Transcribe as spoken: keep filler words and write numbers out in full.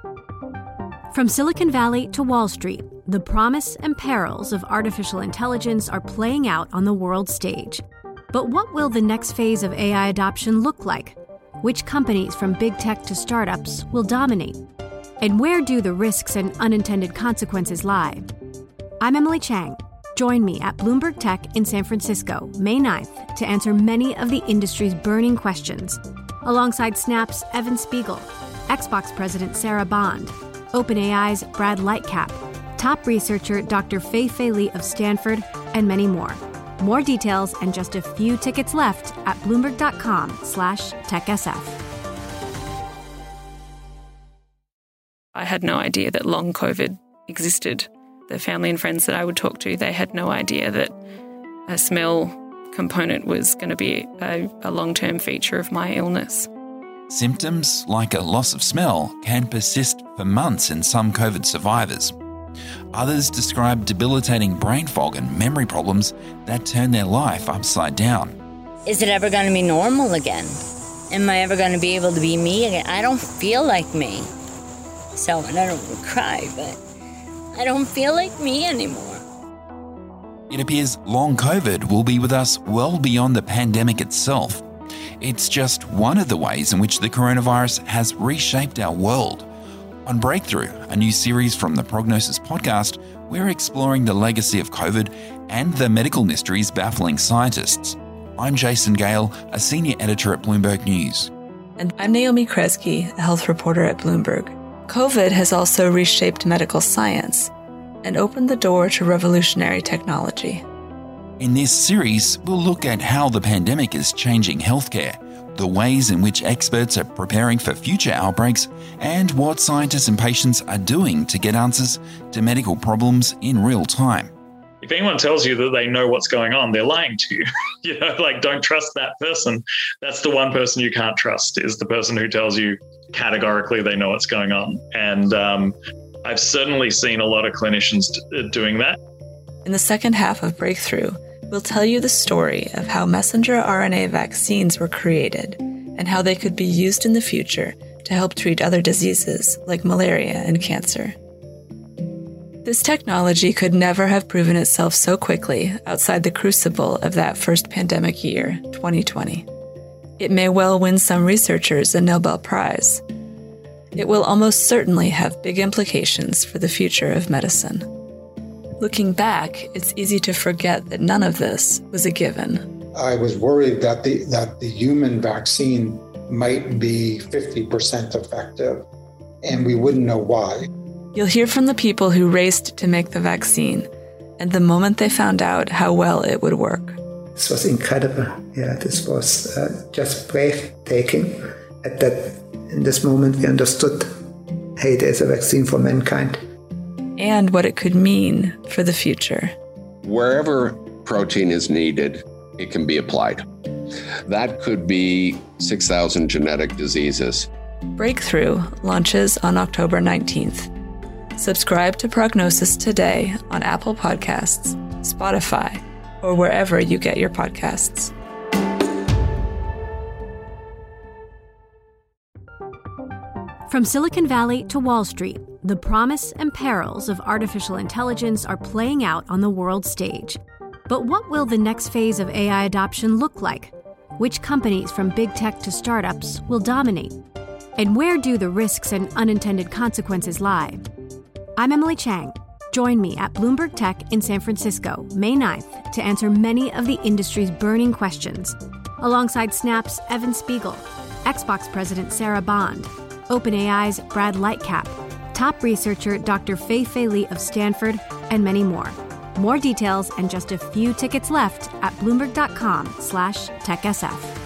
From Silicon Valley to Wall Street, the promise and perils of artificial intelligence are playing out on the world stage. But what will the next phase of A I adoption look like? Which companies from big tech to startups will dominate? And where do the risks and unintended consequences lie? I'm Emily Chang. Join me at Bloomberg Tech in San Francisco, May ninth, to answer many of the industry's burning questions, alongside Snap's Evan Spiegel, Xbox President Sarah Bond, OpenAI's Brad Lightcap, top researcher Doctor Fei-Fei Li of Stanford, and many more. More details and just a few tickets left at bloomberg.com slash techsf. I had no idea that long COVID existed. The family and friends that I would talk to, they had no idea that a smell component was going to be a, a long-term feature of my illness. Symptoms like a loss of smell can persist for months in some COVID survivors. Others describe debilitating brain fog and memory problems that turn their life upside down. Is it ever going to be normal again? Am I ever going to be able to be me again? I don't feel like me. So, and I don't want to cry, but I don't feel like me anymore. It appears long COVID will be with us well beyond the pandemic itself. It's just one of the ways in which the coronavirus has reshaped our world. On Breakthrough, a new series from the Prognosis podcast, we're exploring the legacy of COVID and the medical mysteries baffling scientists. I'm Jason Gale, a senior editor at Bloomberg News. And I'm Naomi Kresge, a health reporter at Bloomberg. COVID has also reshaped medical science and opened the door to revolutionary technology. In this series, we'll look at how the pandemic is changing healthcare, the ways in which experts are preparing for future outbreaks, and what scientists and patients are doing to get answers to medical problems in real time. If anyone tells you that they know what's going on, they're lying to you. You know, like, don't trust that person. That's the one person you can't trust, is the person who tells you categorically they know what's going on. And um, I've certainly seen a lot of clinicians t- doing that. In the second half of Breakthrough, we'll tell you the story of how messenger R N A vaccines were created and how they could be used in the future to help treat other diseases like malaria and cancer. This technology could never have proven itself so quickly outside the crucible of that first pandemic year, twenty twenty. It may well win some researchers a Nobel Prize. It will almost certainly have big implications for the future of medicine. Looking back, it's easy to forget that none of this was a given. I was worried that the that the human vaccine might be fifty percent effective, and we wouldn't know why. You'll hear from the people who raced to make the vaccine, and the moment they found out how well it would work. This was incredible. Yeah, this was uh, just breathtaking. At that, in this moment, we understood, hey, there's a vaccine for mankind. And what it could mean for the future. Wherever protein is needed, it can be applied. That could be six thousand genetic diseases. Breakthrough launches on October nineteenth. Subscribe to Prognosis today on Apple Podcasts, Spotify, or wherever you get your podcasts. From Silicon Valley to Wall Street, the promise and perils of artificial intelligence are playing out on the world stage. But what will the next phase of A I adoption look like? Which companies from big tech to startups will dominate? And where do the risks and unintended consequences lie? I'm Emily Chang. Join me at Bloomberg Tech in San Francisco, May ninth, to answer many of the industry's burning questions, alongside Snap's Evan Spiegel, Xbox President Sarah Bond, OpenAI's Brad Lightcap, top researcher Doctor Fei-Fei Li of Stanford, and many more. More details and just a few tickets left at bloomberg.com slash techsf.